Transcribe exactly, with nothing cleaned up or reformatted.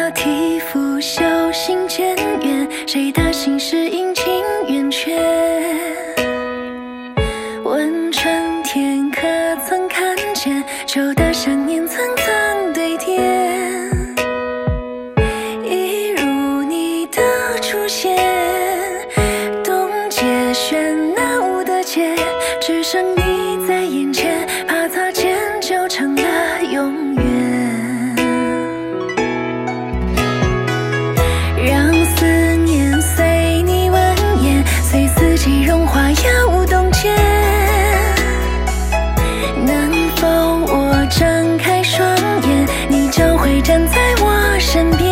马蹄拂袖行渐远，谁的心事阴晴圆缺？问春天可曾看见，秋的想念层层堆叠。一如你的出现，冻结喧闹的街，只剩你在眼前，怕擦肩就成了永远。让思念随你蜿蜒，随四季融化摇动间。能否我张开双眼，你就会站在我身边。